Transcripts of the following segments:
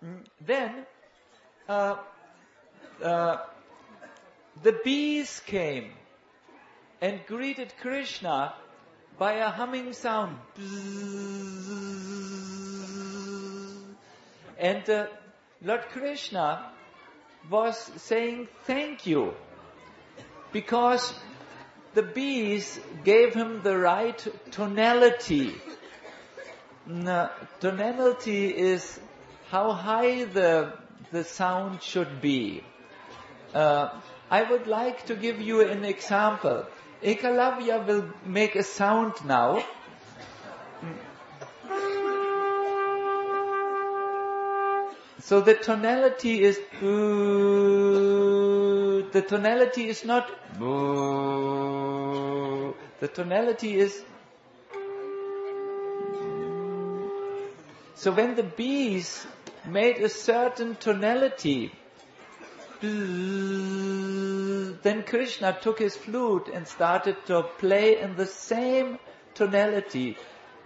Then uh, uh, the bees came and greeted Krishna by a humming sound. And Lord Krishna was saying thank you because the bees gave him the right tonality. Tonality is how high the sound should be. I would like to give you an example. Ekalavya will make a sound now. So the tonality is the tonality is not the tonality is. So when the bees made a certain tonality, then Krishna took his flute and started to play in the same tonality.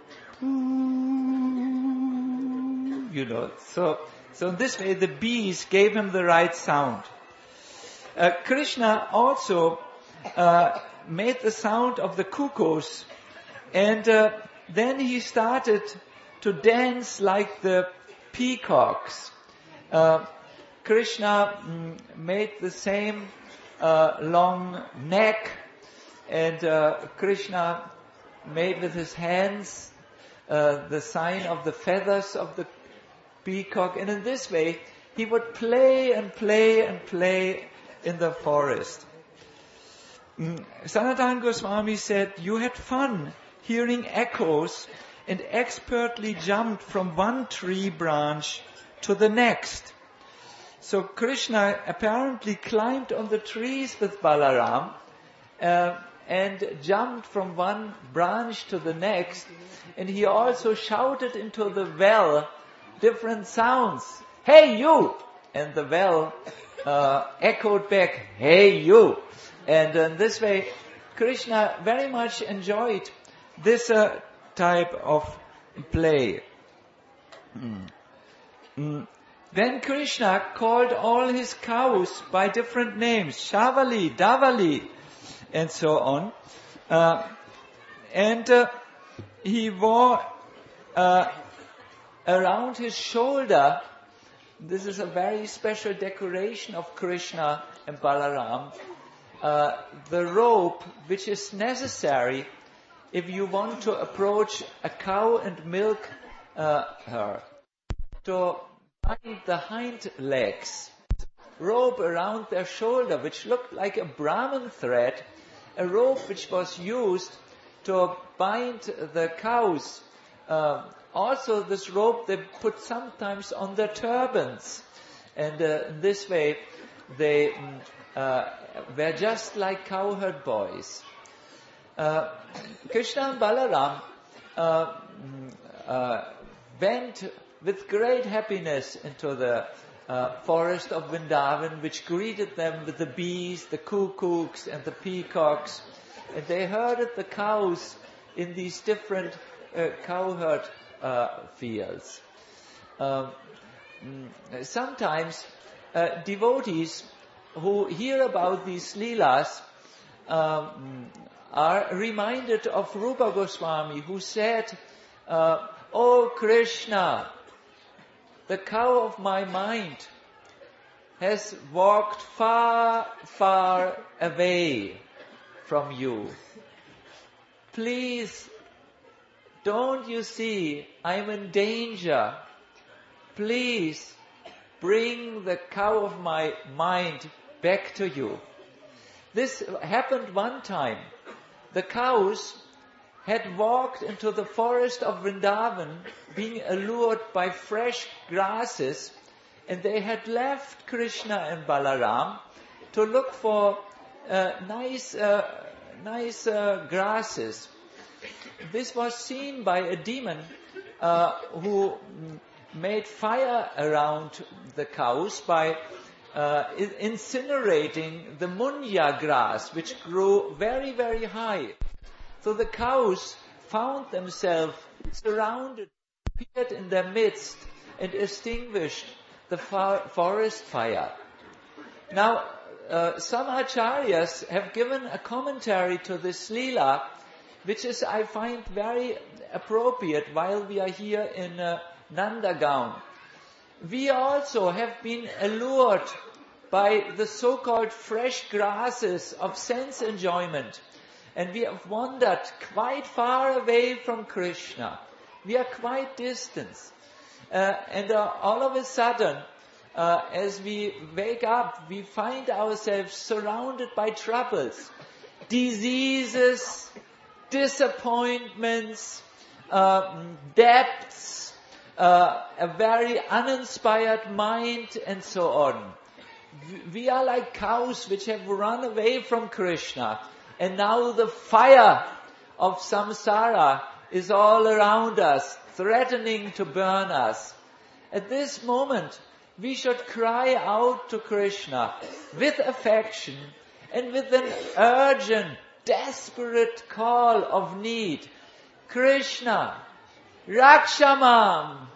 So in this way the bees gave him the right sound. Krishna also made the sound of the cuckoos, and then he started to dance like the peacocks. Krishna made the same long neck, and Krishna made with his hands the sign of the feathers of the peacock, and in this way he would play and play and play in the forest. Sanatana Goswami said, "You had fun hearing echoes and expertly jumped from one tree branch to the next." So Krishna apparently climbed on the trees with Balaram and jumped from one branch to the next, and he also shouted into the well different sounds. "Hey you!" And the well echoed back, "Hey you!" And in this way, Krishna very much enjoyed this type of play. Then Krishna called all his cows by different names, Shavali, Davali, and so on. He wore around his shoulder, this is a very special decoration of Krishna and Balaram, the rope which is necessary if you want to approach a cow and milk her. To bind the hind legs, rope around their shoulder which looked like a Brahman thread, a rope which was used to bind the cows. Also this rope they put sometimes on their turbans, and in this way they were just like cowherd boys. Krishna and Balaram went with great happiness into the forest of Vrindavan, which greeted them with the bees, the cuckoos and the peacocks, and they herded the cows in these different cowherd fields. Sometimes devotees who hear about these leelas are reminded of Rupa Goswami, who said, "O Krishna, the cow of my mind has walked far, far away from you. Please, don't you see I'm in danger? Please bring the cow of my mind back to you." This happened one time. The cows had walked into the forest of Vrindavan, being allured by fresh grasses, and they had left Krishna and Balaram to look for nice grasses. This was seen by a demon who made fire around the cows by incinerating the munya grass, which grew very, very high. So the cows found themselves surrounded, appeared in their midst, and extinguished the forest fire. Now, some acharyas have given a commentary to this Leela, which is, I find, very appropriate while we are here in Nandagaon. We also have been allured by the so-called fresh grasses of sense enjoyment, and we have wandered quite far away from Krishna. We are quite distant. And all of a sudden, as we wake up, we find ourselves surrounded by troubles, diseases, disappointments, debts, a very uninspired mind, and so on. We are like cows which have run away from Krishna, and now the fire of samsara is all around us, threatening to burn us. At this moment, we should cry out to Krishna with affection and with an urgent, desperate call of need. Krishna, Rakshamam!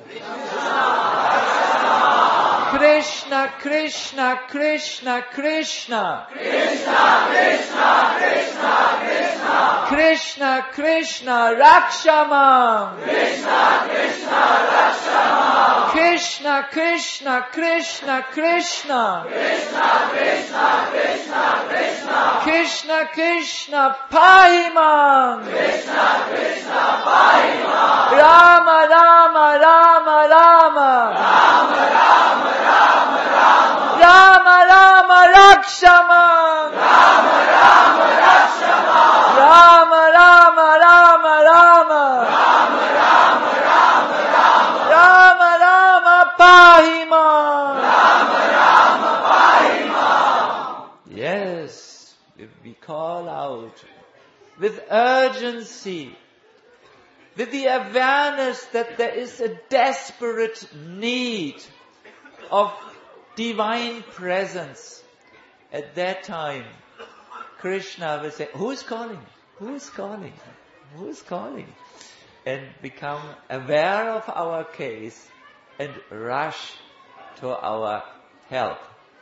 Krishna, Krishna, Krishna, Krishna! Krishna, Krishna, Krishna, Krishna! Krishna, Krishna, Rakshamam! Krishna, Krishna, Rakshamam! Krishna, Krishna, Krishna, Krishna! Krishna, Krishna, Krishna, Krishna! Krishna, Krishna, Pahimam! Krishna, Krishna, Pahimam! Rama, Rama, Rama, Rama! Rama, Rama, Rama, Rama! Rama, Rama, Rakshamam! Rama, Rama, Rakshamam! Rama, Rama, Rama, Rama! Rama, Rama, Rama, Rama! Rama, Rama, Pahimam! Rama, Rama, Pahimam! Yes, if we call out with urgency, with the awareness that there is a desperate need of divine presence, at that time, Krishna will say, who's calling? Who's calling? Who's calling? And become aware of our case and rush to our help.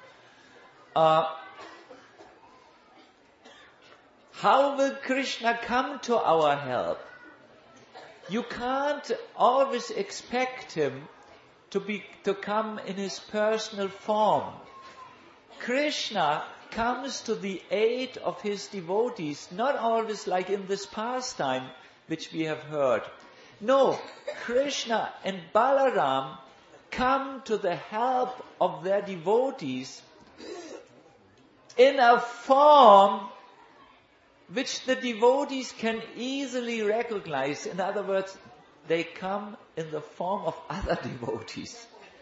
How will Krishna come to our help? You can't always expect him to come in his personal form. Krishna comes to the aid of his devotees, not always like in this pastime which we have heard. No, Krishna and Balaram come to the help of their devotees in a form which the devotees can easily recognize. In other words, they come in the form of other devotees.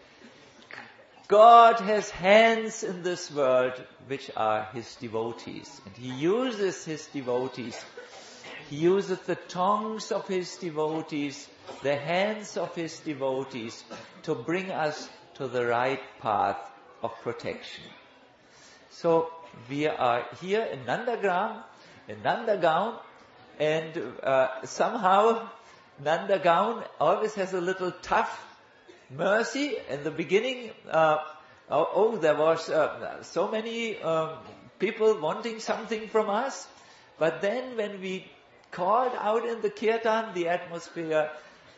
God has hands in this world which are his devotees. And he uses his devotees. He uses the tongues of his devotees, the hands of his devotees, to bring us to the right path of protection. So we are here in Nandagaon, and somehow Nandagaon always has a little tough mercy. In the beginning, there was so many people wanting something from us, but then when we called out in the kirtan, the atmosphere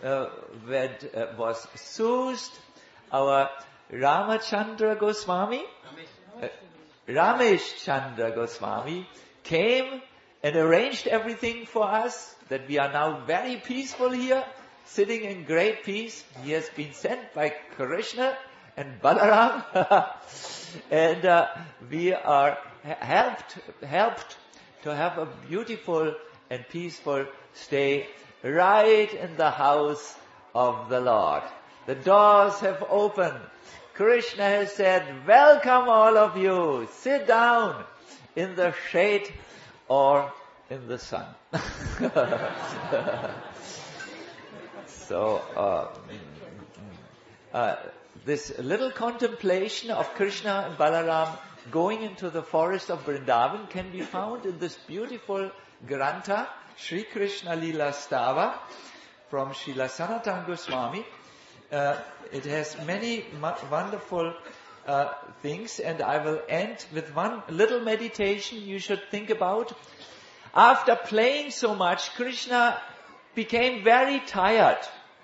was soothed. Our Ramachandra Goswami, Ramesh Chandra Goswami came and arranged everything for us, that we are now very peaceful here, sitting in great peace. He has been sent by Krishna and Balaram, and we are helped to have a beautiful and peaceful stay right in the house of the Lord. The doors have opened. Krishna has said, welcome all of you, sit down in the shade or in the sun. So, this little contemplation of Krishna and Balaram going into the forest of Vrindavan can be found in this beautiful Grantha, Sri Krishna Lila Stava, from Srila Sanatana Goswami. It has many wonderful things, and I will end with one little meditation you should think about. After playing so much, Krishna became very tired.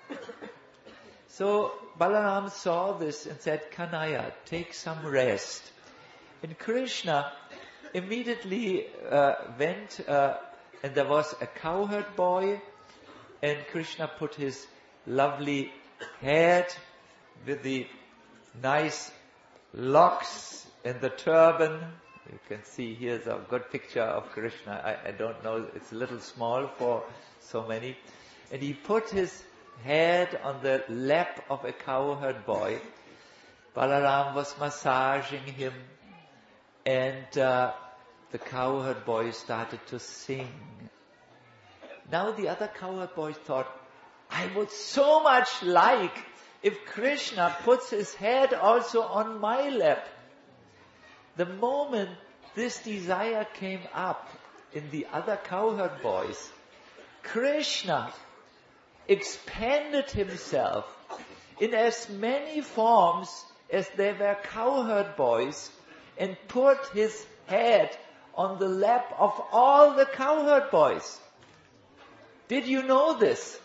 So Balaram saw this and said, Kanhaiya, take some rest. And Krishna immediately went, and there was a cowherd boy, and Krishna put his lovely head with the nice locks and the turban. You can see here's a good picture of Krishna. I don't know, it's a little small for so many. And he put his head on the lap of a cowherd boy. Balaram was massaging him, and the cowherd boy started to sing. Now the other cowherd boys thought, I would so much like if Krishna puts his head also on my lap. The moment this desire came up in the other cowherd boys, Krishna expanded himself in as many forms as there were cowherd boys and put his head on the lap of all the cowherd boys. Did you know this?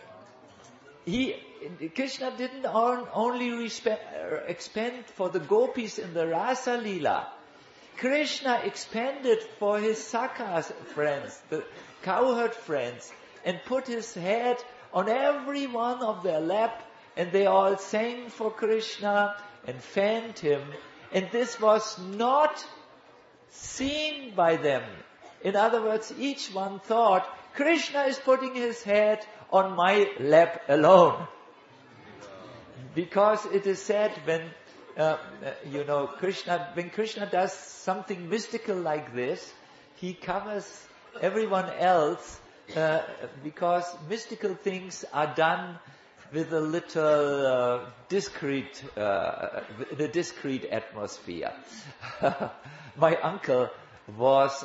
Krishna didn't only expand for the gopis in the Rasa Leela. Krishna expanded for his Sakha friends, the cowherd friends, and put his head on every one of their lap, and they all sang for Krishna and fanned him. And this was not seen by them. In other words, each one thought, Krishna is putting his head on my lap alone. Because it is said when Krishna does something mystical like this, he covers everyone else, because mystical things are done with a little discreet atmosphere. My uncle was,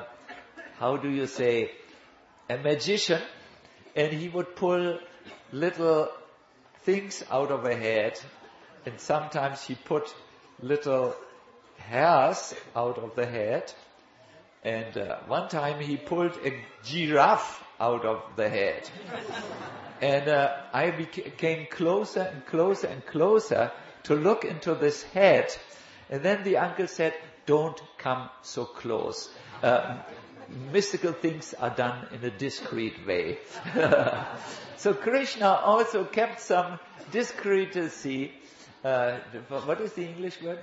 a magician, and he would pull little things out of a head, and sometimes he put little hairs out of the head, and one time he pulled a giraffe out of the head. And I came closer and closer and closer to look into this head, and then the uncle said, don't come so close. Mystical things are done in a discreet way. So Krishna also kept some discrecy. What is the English word?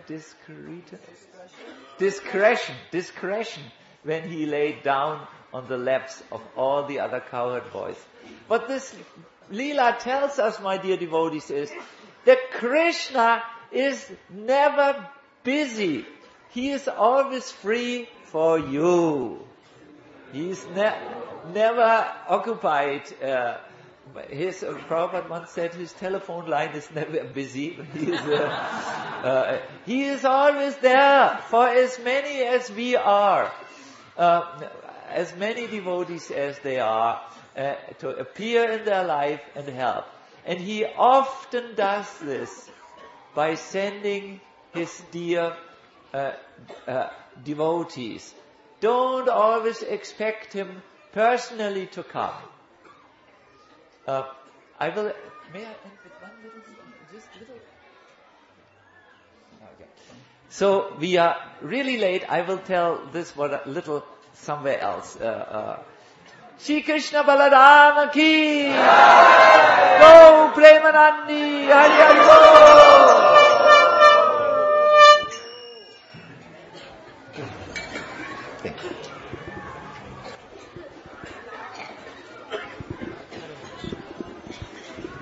Discretion. When he laid down on the laps of all the other cowherd boys. What this Leela tells us, my dear devotees, is that Krishna is never busy. He is always free for you. He is never occupied. Prabhupada once said his telephone line is never busy. He is always there for as many as we are, as many devotees as they are, to appear in their life and help. And he often does this by sending his dear devotees. Don't always expect him personally to come. May I end with one little? Okay. So we are really late. I will tell this one a little somewhere else. Shri Krishna Balarama ki Go Premanandi Hari Hari Bol.